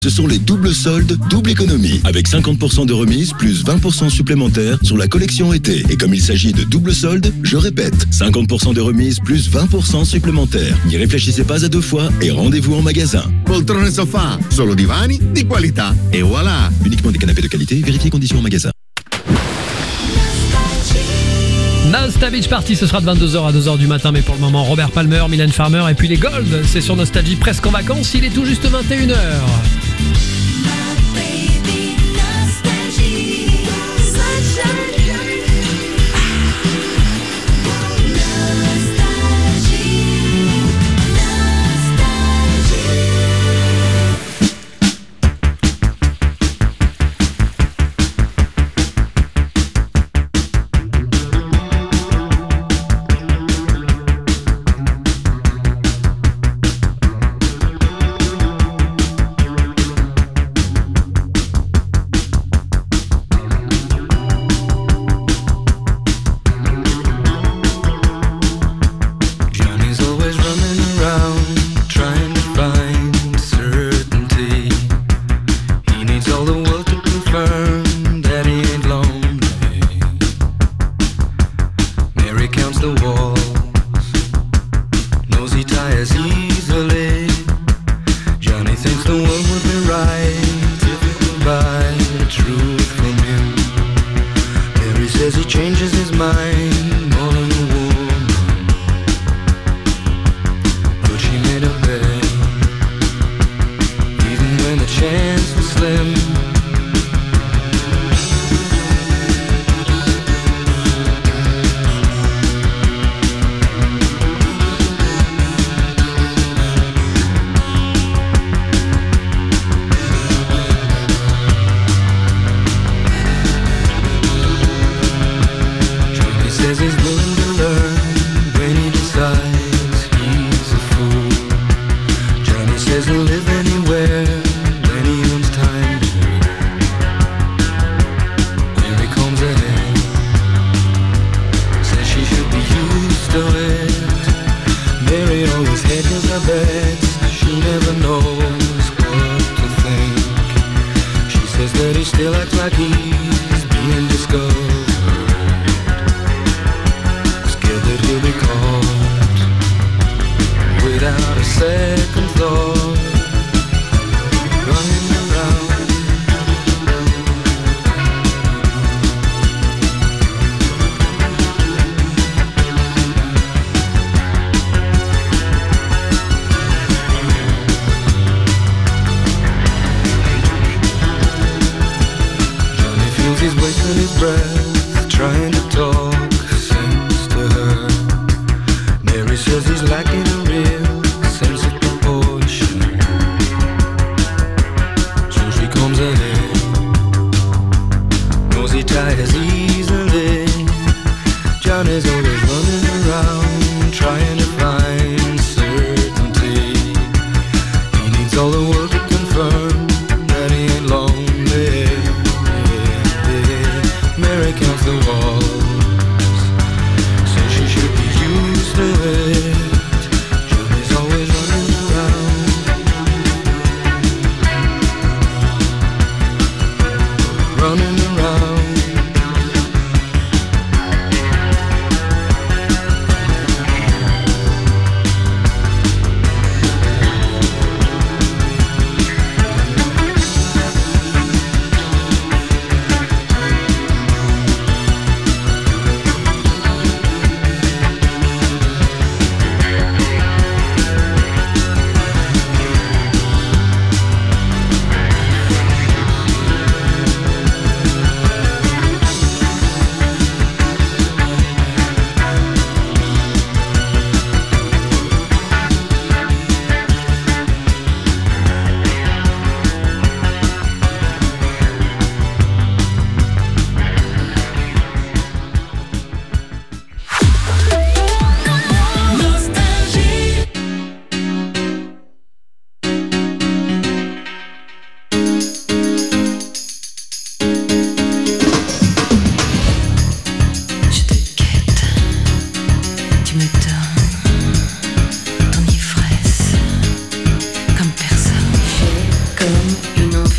Ce sont les doubles soldes, double économie, avec 50% de remise plus 20% supplémentaires sur la collection été. Et comme il s'agit de double soldes, je répète, 50% de remise plus 20% supplémentaires. N'y réfléchissez pas à deux fois et rendez-vous en magasin. Poltrone sofà, solo divani di qualità. Et voilà! Uniquement des canapés de qualité, vérifiez conditions en magasin. Nostalgie Beach Party, ce sera de 22h à 2h du matin, mais pour le moment, Robert Palmer, Mylène Farmer et puis les Gold, c'est sur Nostalgie, presque en vacances, il est tout juste 21h.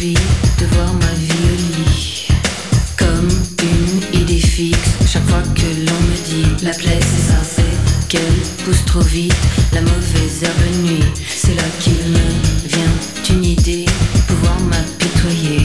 envie de voir ma vie au lit, comme une idée fixe. Chaque fois que l'on me dit la plaie c'est ça, c'est qu'elle pousse trop vite. La mauvaise herbe nuit, c'est là qu'il me vient une idée, pouvoir m'apitoyer.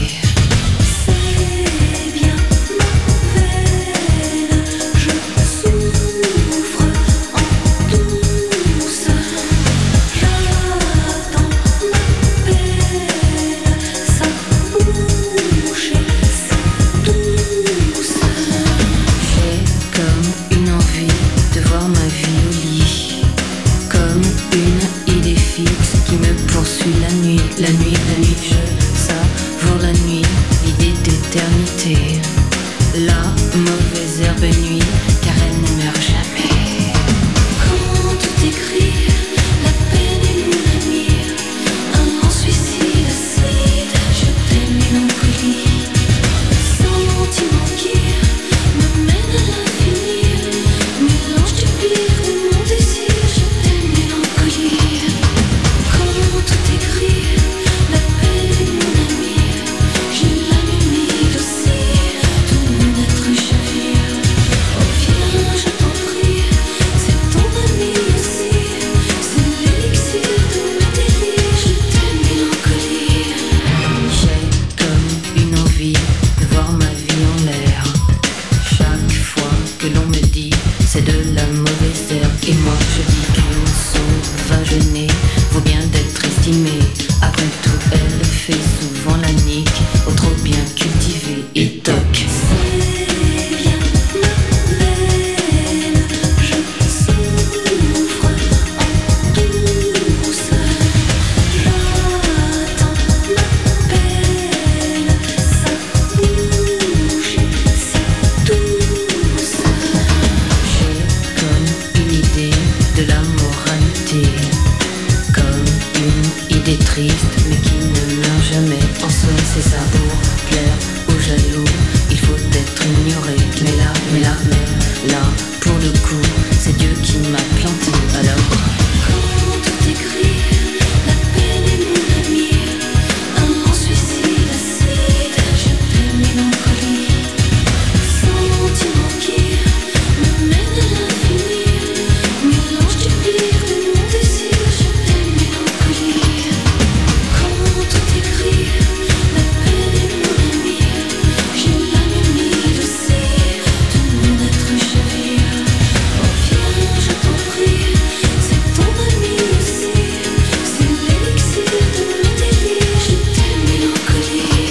La nuit, je savoure la nuit, l'idée d'éternité. La mauvaise herbe nuit, car elle ne meurt jamais. Quand tout est gris, la peine est mon ami. Un suicide acide, je t'aime mélancolie. Sentiment qui me mène à l'infini, mélange du pire de mon désir, je t'aime mélancolie. Quand tout est gris, la peine est mon ami. J'ai l'âme humide aussi, tout mon être chavire. Oh viens, je t'en prie, c'est ton ami aussi. C'est l'élixir de mes délires, je t'aime mélancolie. J'ai comme une envie de voir ma vie en l'air. Chaque fois que l'on me dit c'est de la mauvaise herbe, et moi je dis qu'une sauvage née vaut bien d'être estimée. Après tout, elle fait souvent la nique au trop bien cultivé et toc. C'est bien ma peine, je souffre en douceur. J'attends ma peine, sa bouche si douce. J'ai comme une idée de la moralité, comme une idée triste mais qui ne meurt jamais. En soi c'est ça, pour plaire aux jaloux il faut être ignoré. Mais là, pour le coup c'est Dieu qui m'a planté. Alors quand tout est gris, la peine est mon ami. Un suicide acide, je t'aime mélancolie. Sentiment qui me mène à l'infini, mélange du pire de mon désir, je t'aime mélancolie. Quand tout est gris, la peine est mon ami. J'ai l'âme humide aussi, tout mon être chavire. Oh viens, je t'en prie, c'est ton ami aussi. C'est l'élixir de mes délires, je t'aime mélancolie.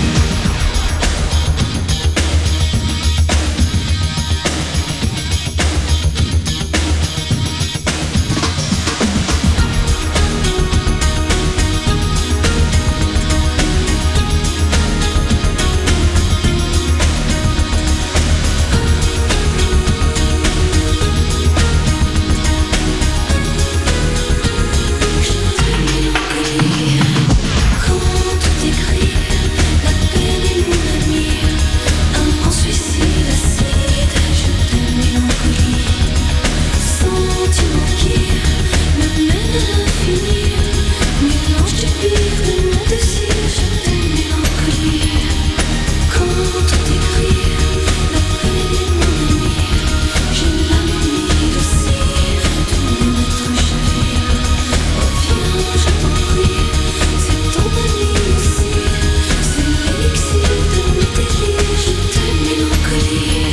Quand tout est gris, la peine est mon ami. Un suicide acide, je t'aime mélancolie. Sentiment qui me mène à l'infini, mélange du pire de mon désir, je t'aime mélancolie. Quand tout est gris, la peine est mon ami. J'ai l'âme humide aussi, tout mon être chavire. Oh viens, je t'en prie, c'est ton ami aussi. C'est l'élixir de mes délires, je t'aime mélancolie.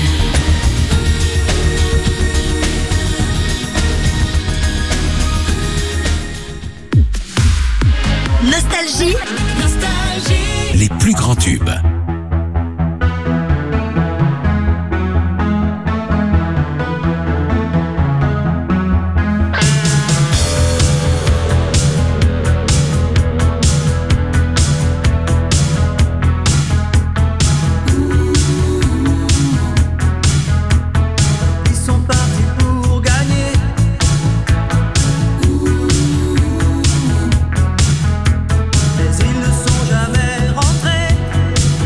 Nostalgie, Les plus grands tubes. Ils sont partis pour gagner. Mais ils ne sont jamais rentrés.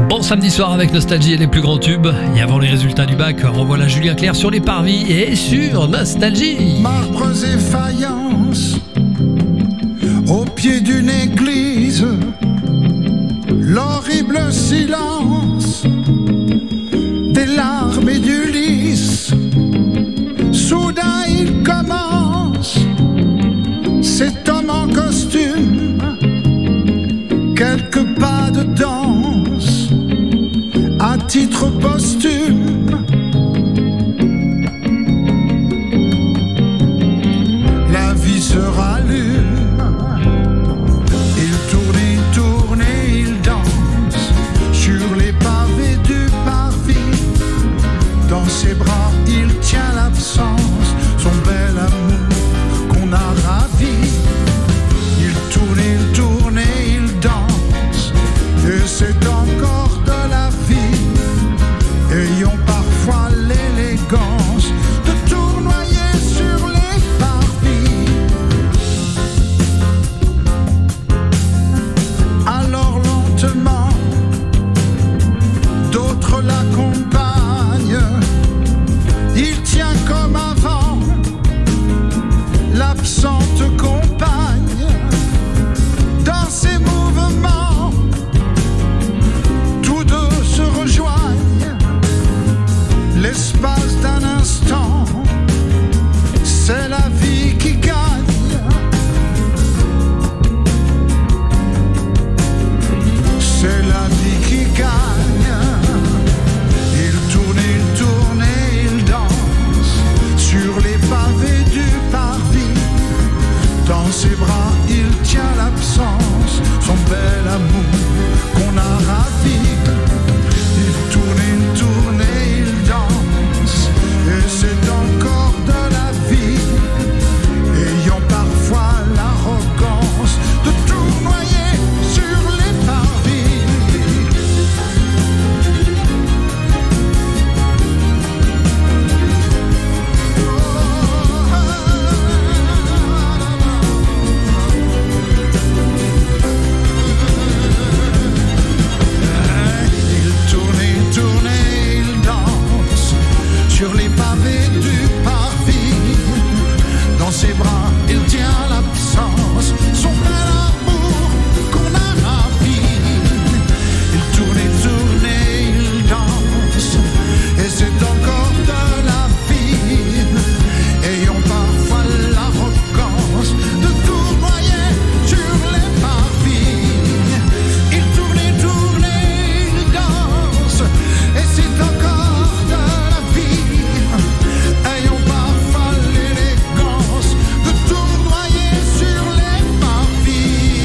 Bon samedi soir avec Nostalgie et les plus grands tubes. Et avant les résultats du bac, revoilà Julien Clerc sur les parvis et sur Nostalgie. Marbres et faïences au pied d'une église, l'horrible silence des larmes et du lys. Soudain il commence, cet homme en costume, quelques pas de danse à titre posthume. La vie se rallume, il tourne et il danse sur les pavés du parvis. Dans ses bras il tient l'absence, son bel amour qu'on a ravi. Il tourne et il danse, et c'est encore de la vie. Ayons parfois l'élégance de tournoyer sur les parvis. Alors lentement, d'autres l'accompagnent. Il tient comme avant l'absente compagne. Dans ses mouvements, tous deux se rejoignent. L'espace d'un instant, c'est la vie qui gagne. C'est la vie qui gagne. Il tourne et il danse sur les pavés du parvis. Dans ses bras il tient l'absence, son bel amour qu'on a ravi. Il tourne et il danse, et c'est encore de la vie. Ayant parfois l'arrogance de tournoyer sur les parvis. Il tourne et il danse sur les pavés du parvis. Dans ses bras, il tient l'absence, son bel amour qu'on a ravi. Il tourne et il danse, et c'est encore de la vie. Ayons parfois l'arrogance de tournoyer sur les parvis. Il tourne et il danse, et c'est encore de la vie. Ayons parfois l'élégance de tournoyer sur les parvis.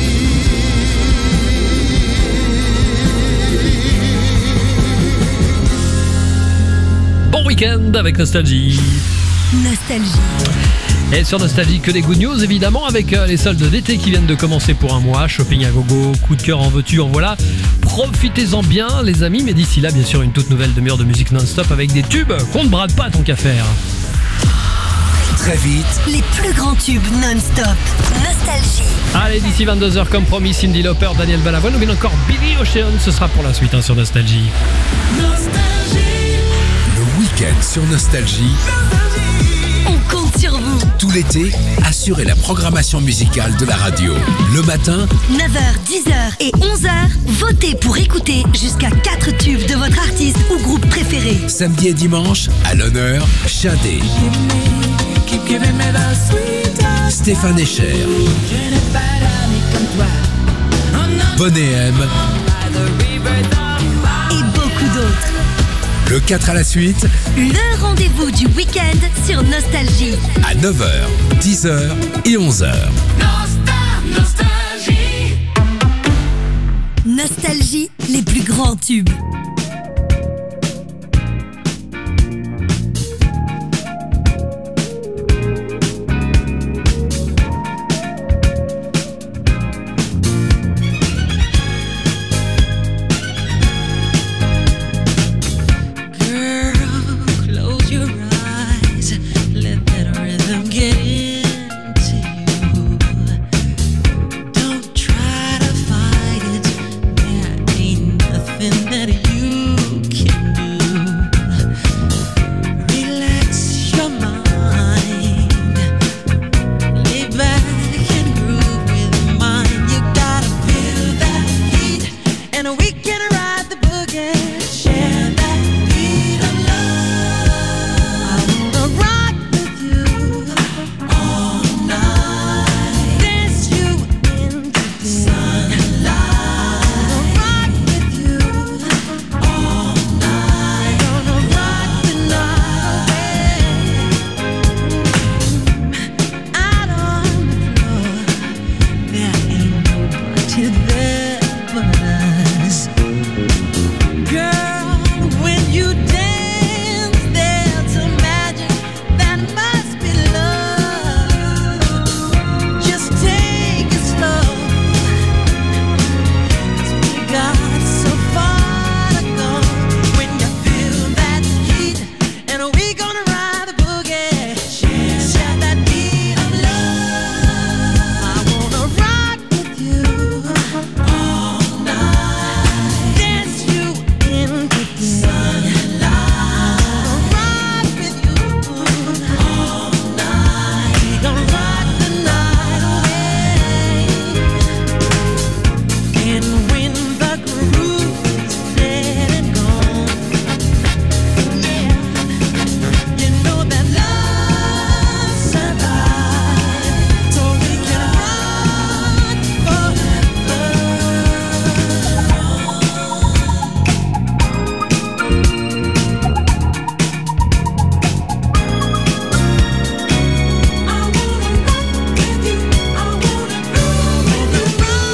Bon week-end avec Nostalgie. Nostalgie. Et sur Nostalgie, que des good news évidemment avec les soldes d'été qui viennent de commencer pour un mois. Shopping à gogo, coup de cœur en veux-tu, en voilà. Profitez-en bien les amis, mais d'ici là bien sûr une toute nouvelle demi-heure de musique non-stop avec des tubes qu'on ne brade pas tant qu'à faire. Très vite, Les plus grands tubes non-stop. Nostalgie. Allez, d'ici 22h comme promis, Cyndi Lauper, Daniel Balavoine ou bien encore Billy Ocean, ce sera pour la suite sur Nostalgie. le week-end sur Nostalgie. On compte sur vous. Tout l'été, assurez la programmation musicale de la radio. Le matin, 9h, 10h et 11h, votez pour écouter jusqu'à 4 tubes de votre artiste ou groupe préféré. samedi et dimanche, à l'honneur, Shadé, Stéphane Echer, Bonnet M Et beaucoup d'autres. Le 4 à la suite, Le rendez-vous du week-end sur Nostalgie. à 9h, 10h et 11h. Nostalgie, les plus grands tubes. That and we can ride the boogie. Share that beat of love. I wanna rock with you all night. Dance you into the sunlight. I wanna rock with you all night. Gonna rock the night away. Out on the floor, there ain't nobody there but us. Girl, when you dance, there's a magic that must be love. Just take it slow, 'cause we got so far to go. When you feel that heat, and we gonna ride the boogie. Share that beat of love. I wanna rock with you all night. Dance you into the sunlight. Rock with you all night. We gonna rock the night away. And when the groove is dead and gone, yeah, you know that love survives, so we can rock forever. I wanna rock with you. I wanna groove with you.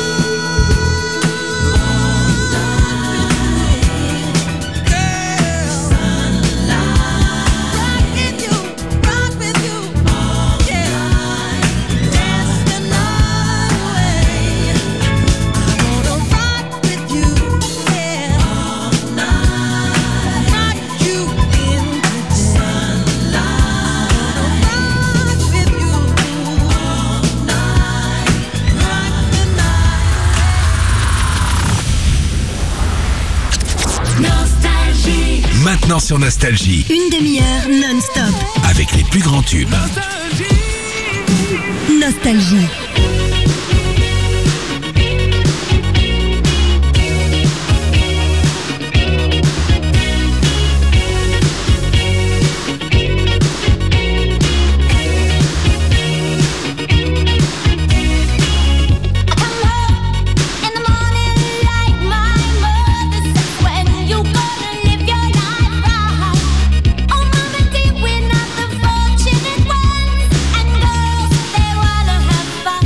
Girl, sunlight. Rock with you, all night. Dance the night away. I wanna rock with you, all night. Rock you into the sunlight. Rock with you all night. Rock the night. Nostalgie. Maintenant sur Nostalgie, Une demi-heure non-stop. avec les plus grands tubes. Nostalgie. In the morning, like my mother said, when you gonna live your life right? Oh, mama, dear, we're not the fortunate ones, and girls, they wanna have fun.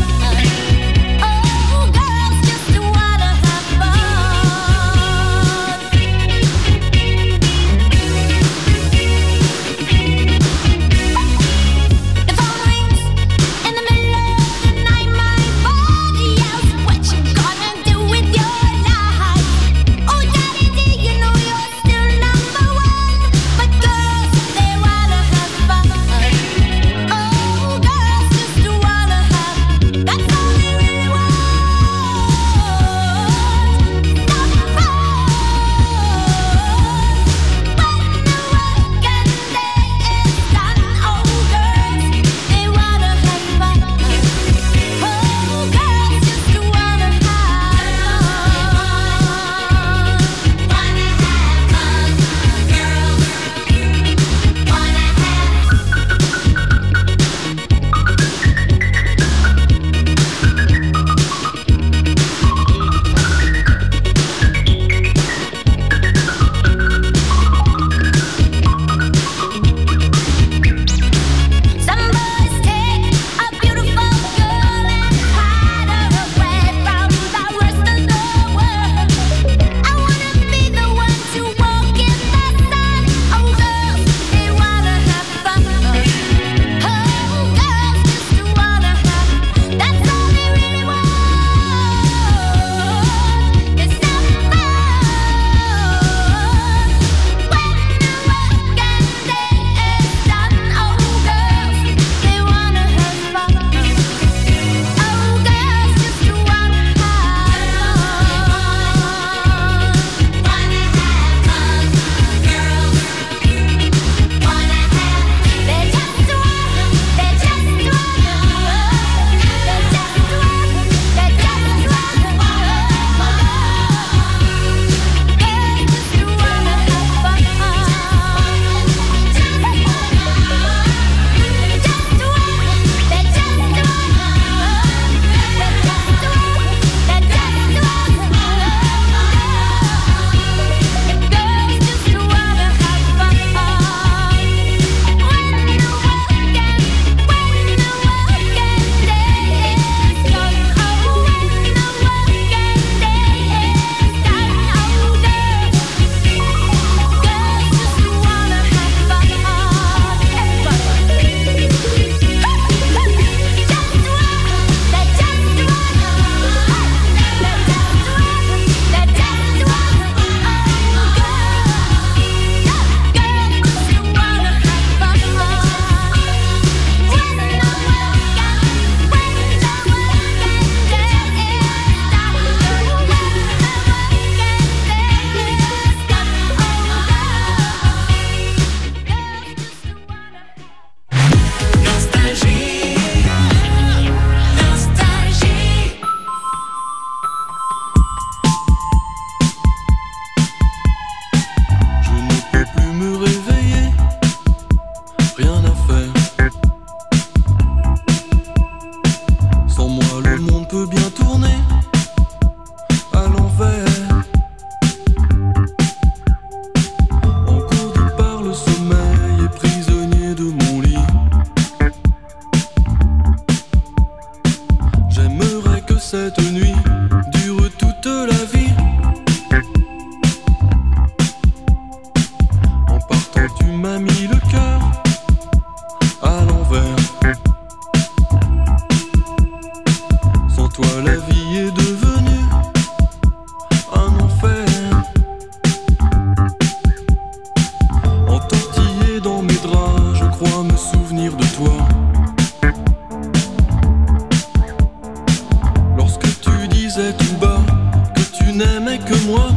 n'aimais que moi.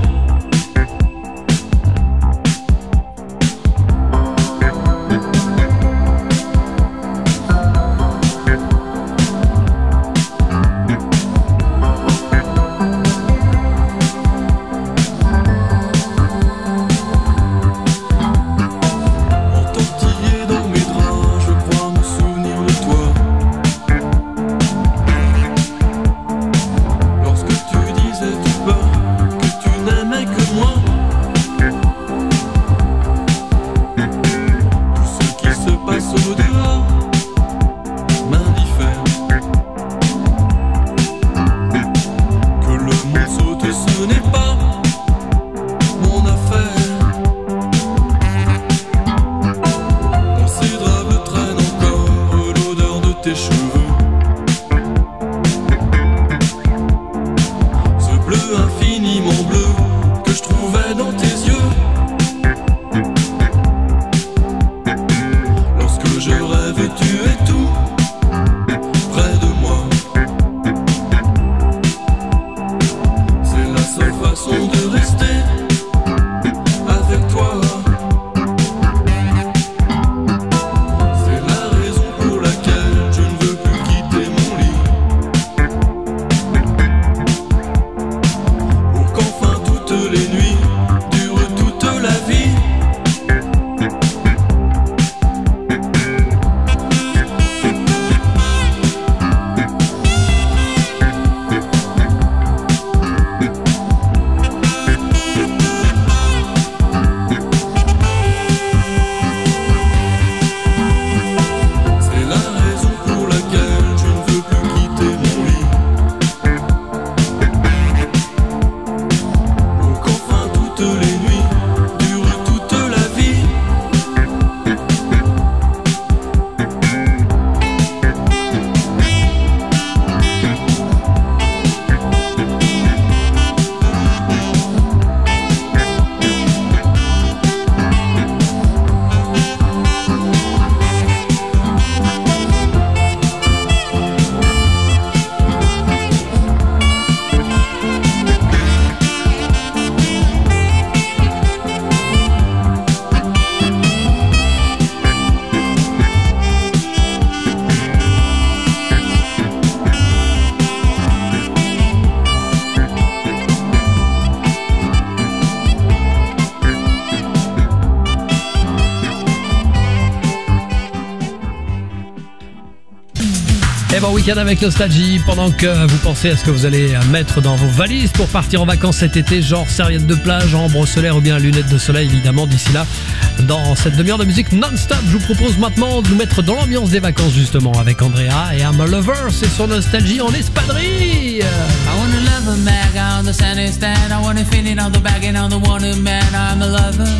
Et bon week-end avec Nostalgie, pendant que vous pensez à ce que vous allez mettre dans vos valises pour partir en vacances cet été, genre serviette de plage, ambre solaire ou bien lunettes de soleil évidemment. D'ici là, dans cette demi-heure de musique non-stop, je vous propose maintenant de nous mettre dans l'ambiance des vacances justement avec Andrea et I'm a Lover, c'est sur Nostalgie en espadrille. I wanna love a man on the sunny stand, I wanna feel it on the bag and on the wanted man, I'm a lover.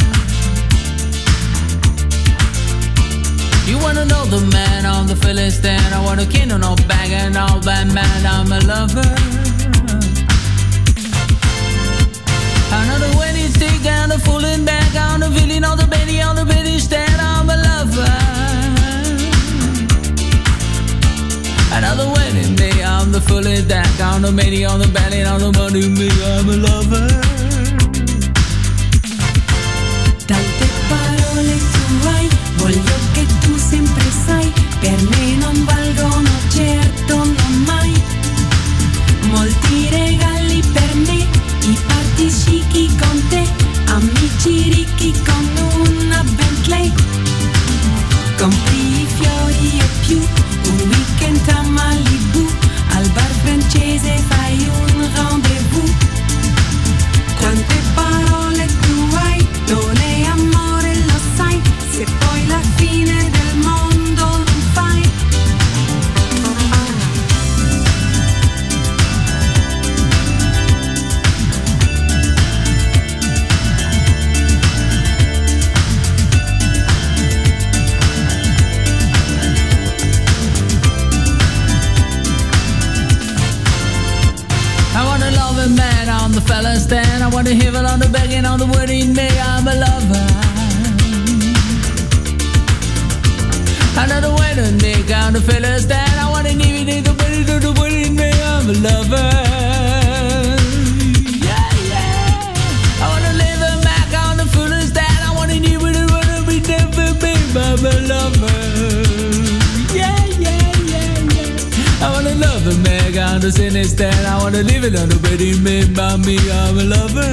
You wanna know the man on the Philistine, I wanna king on all bag and all bad man, I'm a lover. Another wedding stick and a fooling bag on the feeling on the belly stand, I'm a lover. Another wedding day on the fooling back on the belly on the belly on the money me, I'm a lover. Tante parole tu hai, voglio che tu sempre sai, per me non valgono certo non mai. Molti regali per me, i party chic con te, amici ricchi con una Bentley. Compri i fiori e più, un weekend a Malibu, al bar francese fai un rendezvous. Quante parole tu hai, non è amore lo sai, se poi la fine del mondo non fai. I wanna love a man on the fella stand, I wanna hear it on the begging on the wedding day, I'm a lover. Another wedding day on the fella stand, I wanna hear it on the wedding day, I'm a lover. Yeah. wanna sin instead. I wanna live it on the bed in me, by me, I'm a lover.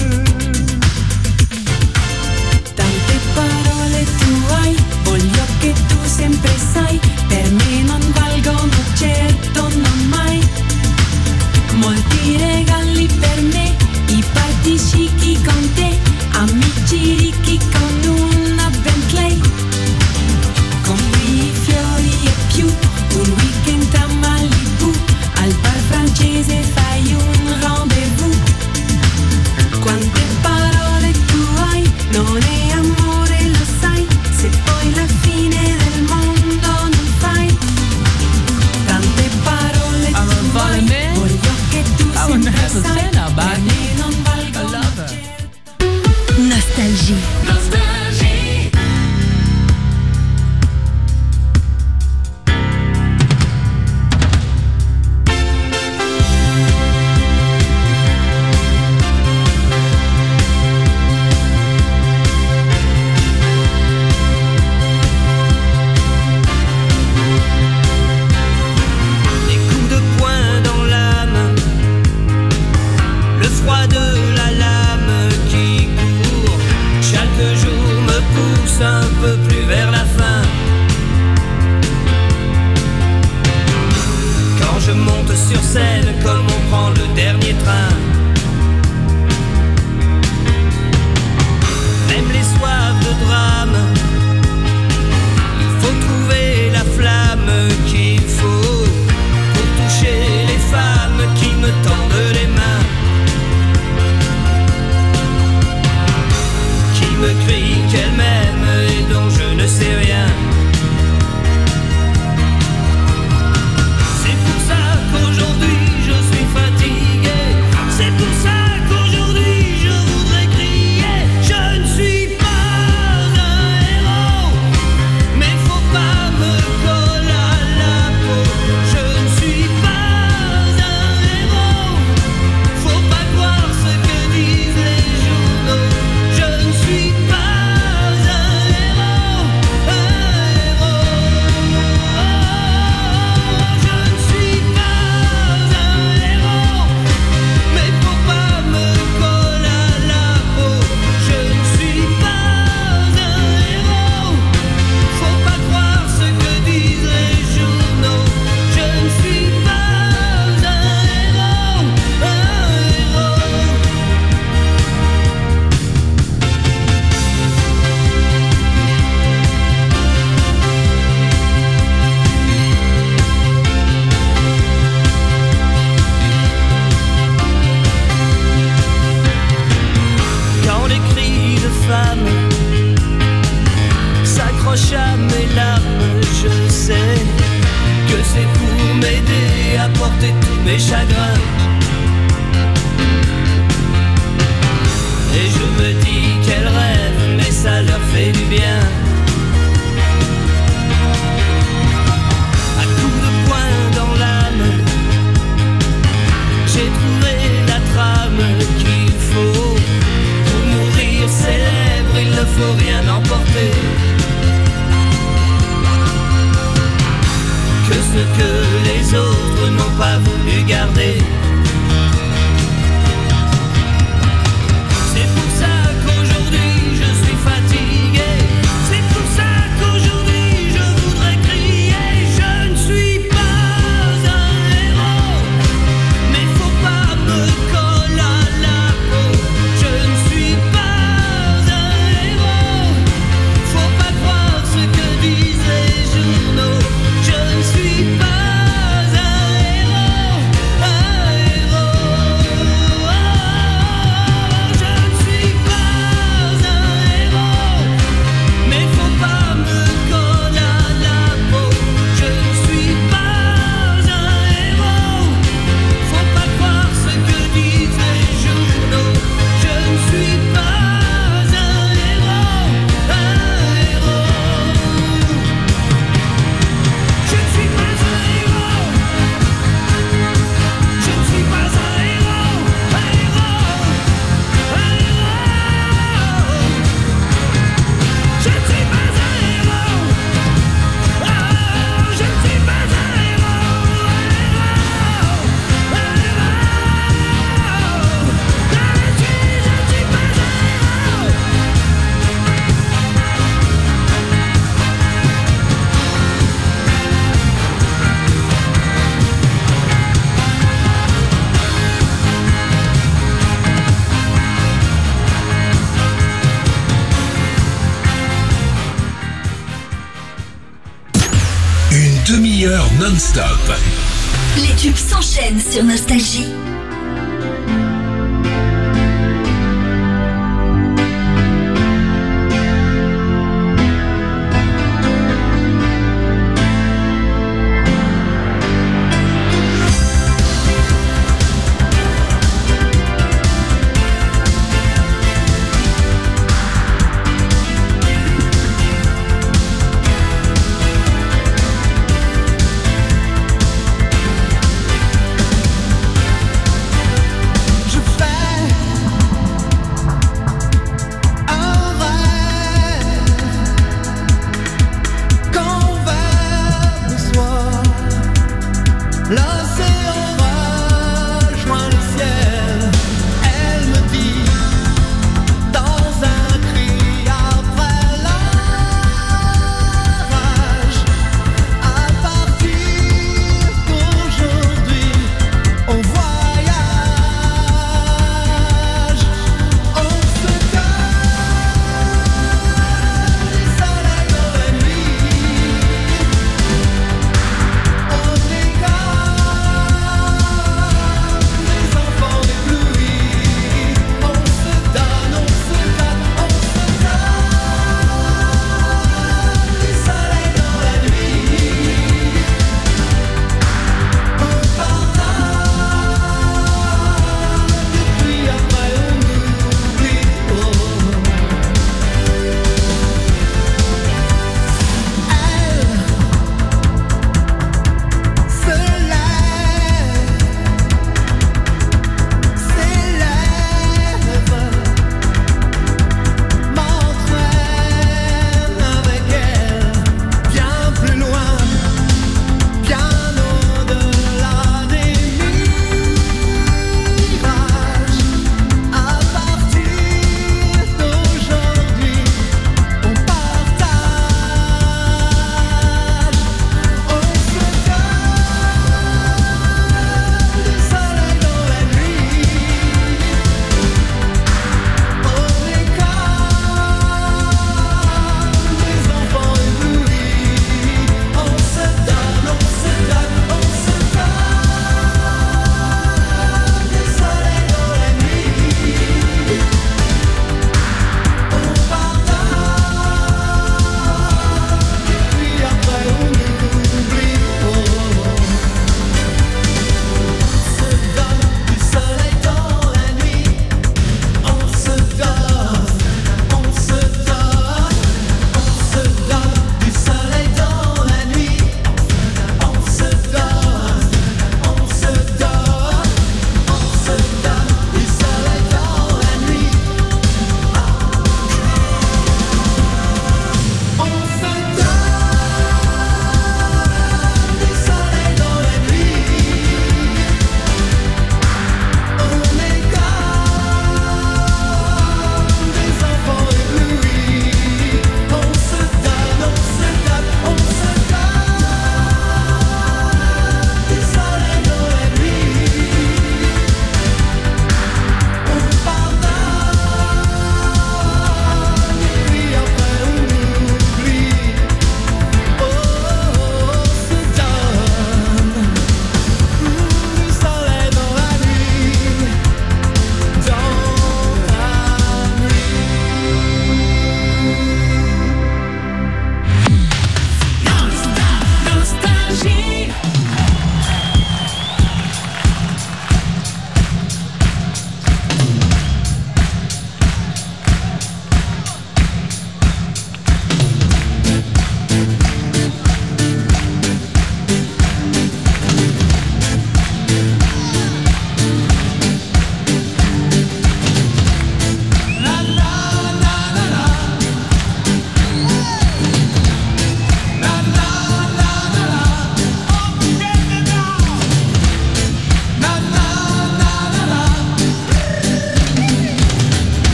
Tante parole tu hai, voglio che tu sempre sai, per me non valgono certo, non mai. Molti regali per me, i party chic con te, amici ricchi con una Bentley. Compri fiori e più, un weekend a Malibu, al bar francese fai un rendezvous. Quante parole tu hai, non è amore lo sai, se poi la fine del mondo non fai. Tante parole tu hai, voglio che tu sempre sai, per me non valgono certo. Nostalgie. Un peu plus vers la fin. Quand je monte sur scène, comme on prend le dernier train. Même les soirs de drame, il faut trouver la flamme qu'il faut pour toucher les femmes qui me tendent les mains, qui me crient qu'elles m'aiment et dont je ne sais rien. C'est pour ça qu'aujourd'hui je suis fatigué. C'est pour ça qu'aujourd'hui je voudrais crier. Je ne suis pas un héros, mais faut pas me coller à la peau. Je ne suis pas un héros, faut pas croire ce que disent les journaux. Je ne suis pas s'accroche à mes larmes, je sais que c'est pour m'aider à porter tous mes chagrins. Et je me dis qu'elles rêvent, mais ça leur fait du bien. À coups de poing dans l'âme, j'ai trouvé la trame qu'il faut. Pour mourir célèbre, il ne faut rien emporter. Que ce que les autres n'ont pas voulu garder. C'est pour ça qu'aujourd'hui je suis fatigué. C'est demi-heure non-stop. Les tubes s'enchaînent sur Nostalgie. Thank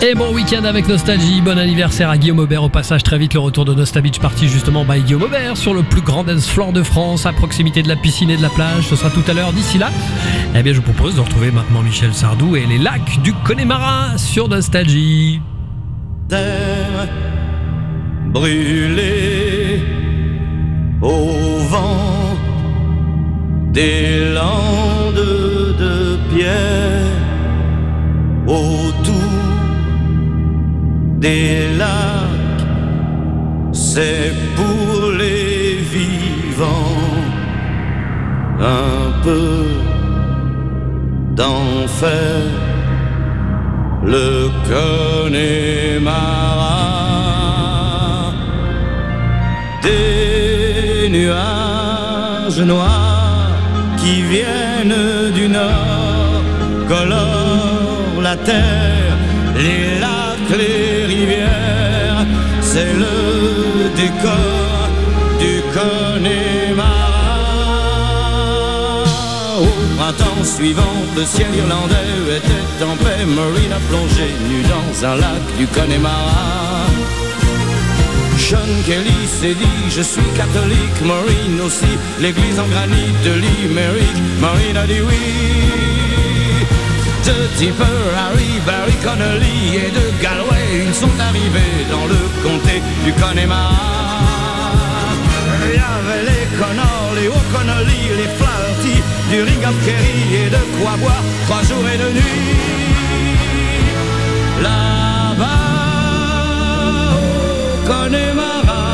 Et bon week-end avec Nostalgie, bon anniversaire à Guillaume Aubert. Au passage, très vite le retour de Nostal Beach Party justement by Guillaume Aubert sur le plus grand dance floor de France, à proximité de la piscine et de la plage. Ce sera tout à l'heure. D'ici là, eh bien je vous propose de retrouver maintenant Michel Sardou et les lacs du Connemara sur Nostalgie. Terre brûlée au vent des landes de pierre autour des lacs, c'est pour les vivants un peu d'enfer. Le Connemara, des nuages noirs qui viennent du nord colorent la terre, les lacs, les rivières, c'est le décor du Connemara. Au printemps suivant, le ciel irlandais était en paix. Maureen a plongé nue dans un lac du Connemara. Sean Kelly s'est dit, je suis catholique. Maureen aussi, l'église en granit de Limerick. Maureen a dit oui. De Tipper, Harry, Barry Connolly et de Galway, ils sont arrivés dans le comté du Connemara. Il y avait les Connors, les O'Connolly, les Flaherty, du Ring of Kerry et de quoi boire 3 jours et 2 nuits. Là-bas au Connemara,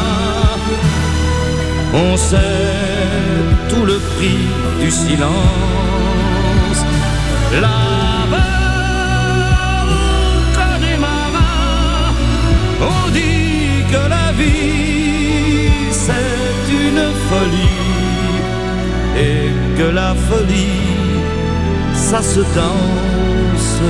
on sait tout le prix du silence. Là-bas au Connemara, on dit que la vie c'est une folie et que la folie ça se danse.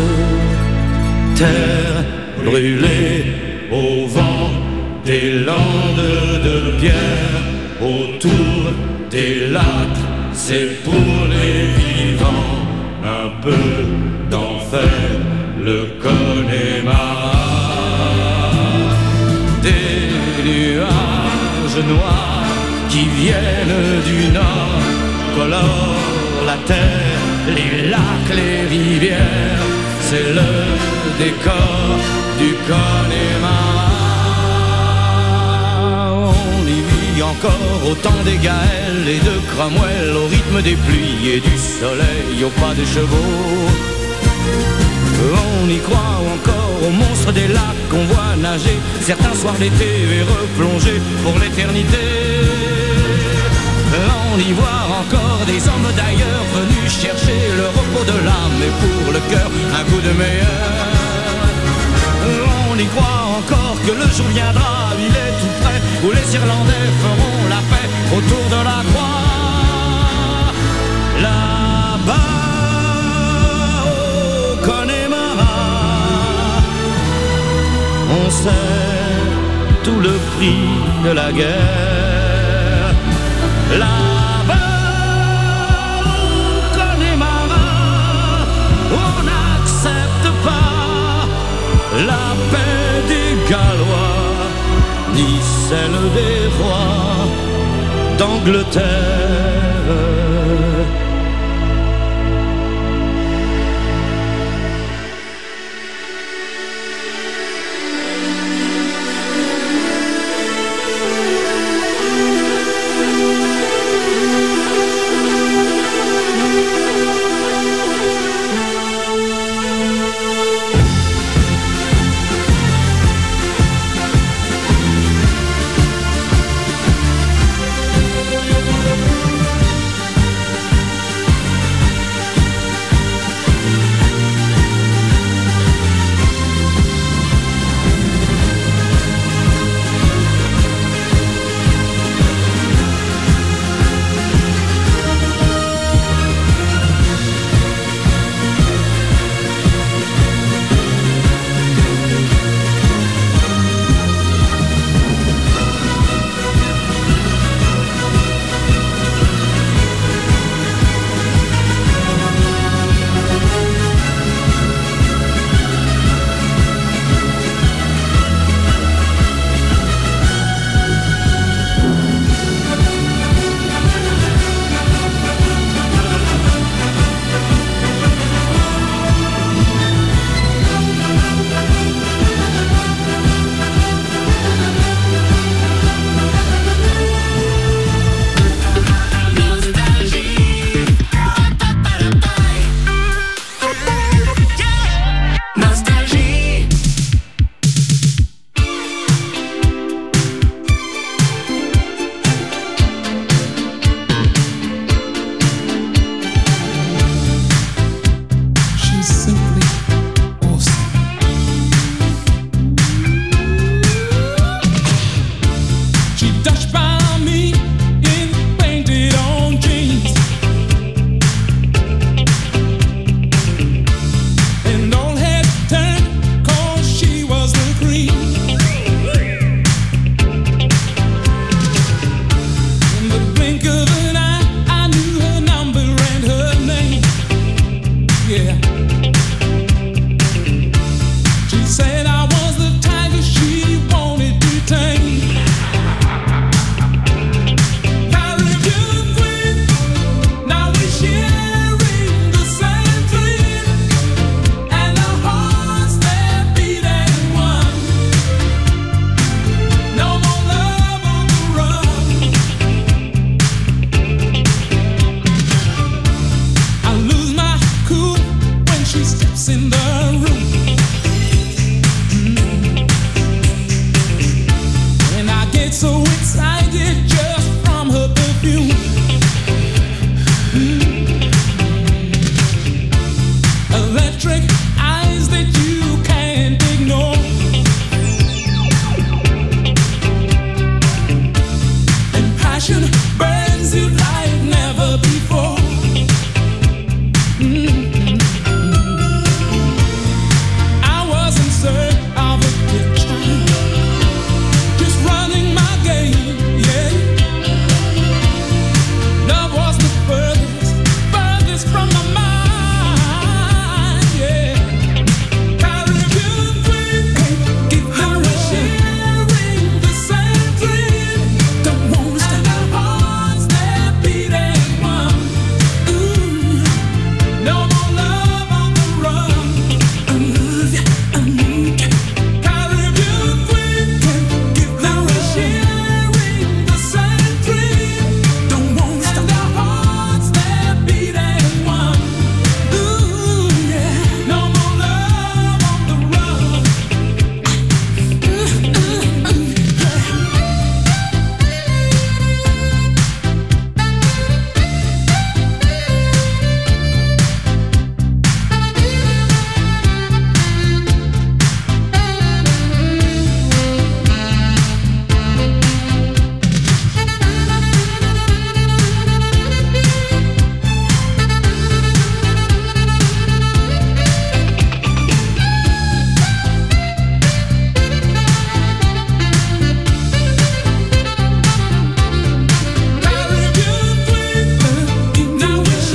Terre brûlée au vent des landes de pierre, autour des lacs, c'est pour les vivants un peu d'enfer, le Connemara. Des nuages noirs qui viennent du nord colorent la terre, les lacs, les rivières, c'est le décor du Connemara. On y vit encore au temps des Gaëls et de Cromwell, au rythme des pluies et du soleil, au pas des chevaux. On y croit encore aux monstres des lacs qu'on voit nager certains soirs d'été et replonger pour l'éternité. On y voit encore des hommes d'ailleurs venus chercher le repos de l'âme et pour le cœur un coup de meilleur. On y croit encore que le jour viendra, il est tout près, où les Irlandais feront la paix autour de la croix. Là-bas au Connemara, on sait tout le prix de la guerre. Là-bas au Connemara, on n'accepte pas la paix des Gallois, ni celle des rois d'Angleterre.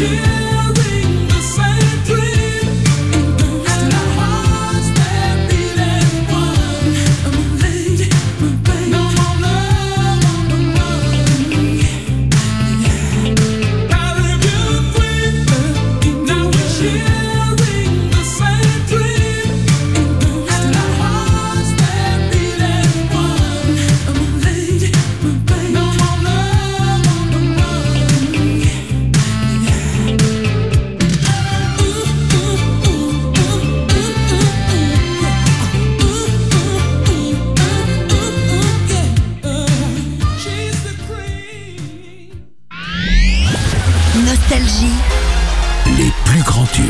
Nostalgie. Les plus grands tubes.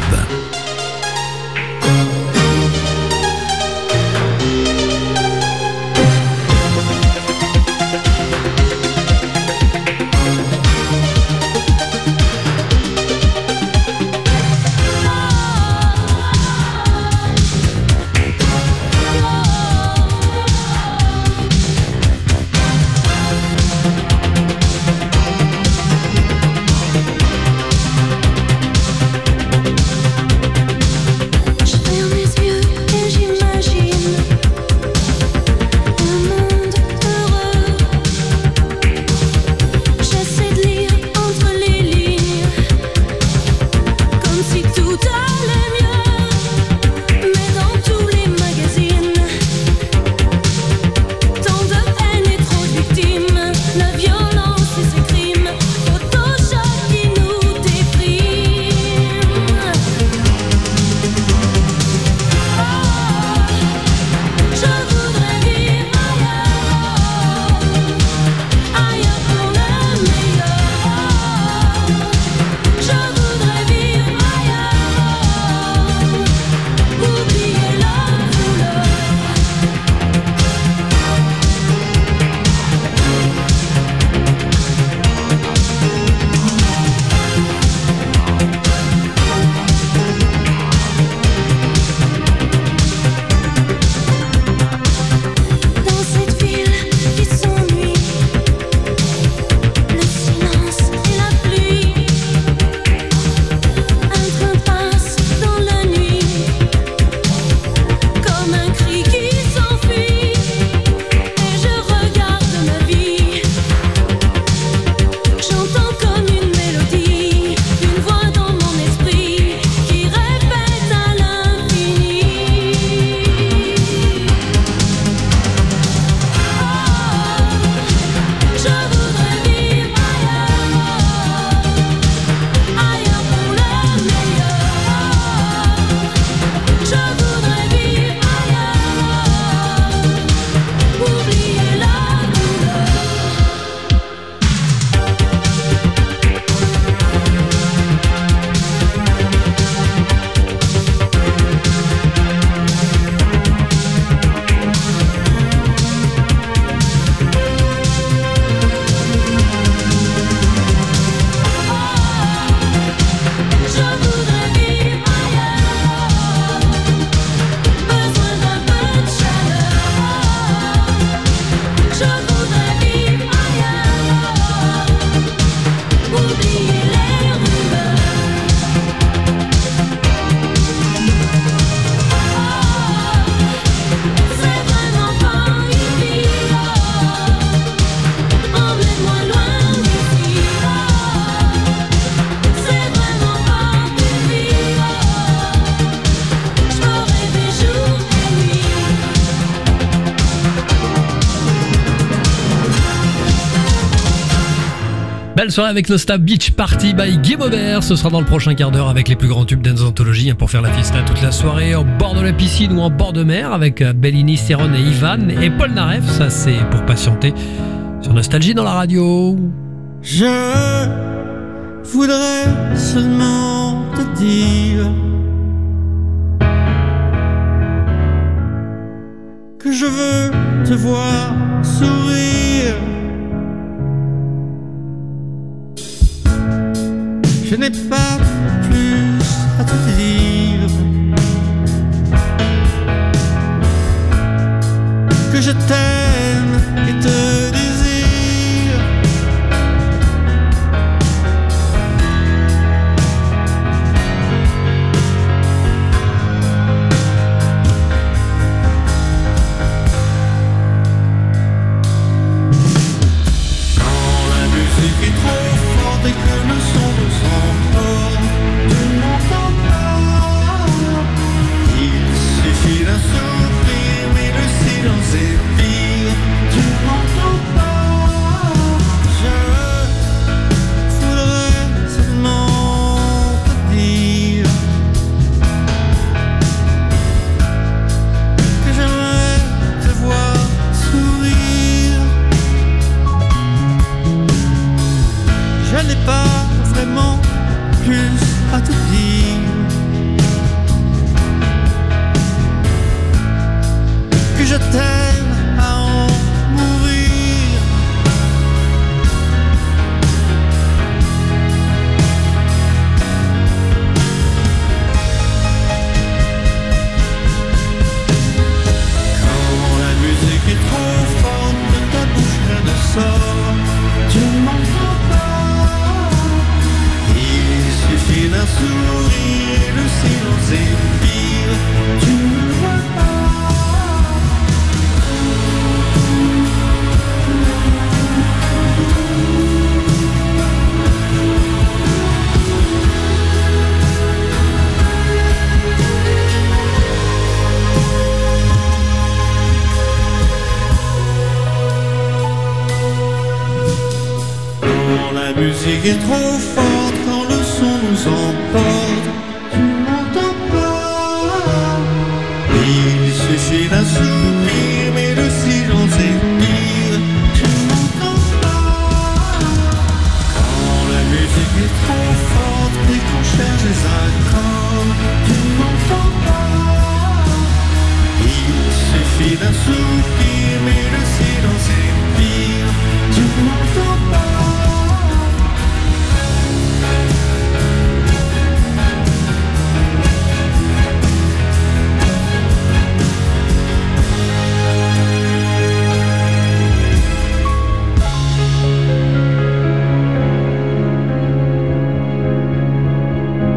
Belle soirée avec Nostal Beach Party by Guy Maubert. Ce sera dans le prochain quart d'heure avec les plus grands tubes Dance Anthology pour faire la fiesta toute la soirée en bord de la piscine ou en bord de mer avec Bellini, Céron et Ivan et Paul Naref. Ça c'est pour patienter sur Nostalgie dans la radio. Je voudrais seulement te dire que je veux te voir sourire. Je n'ai pas plus à te dire que je t'aime et te désire. est trop fort.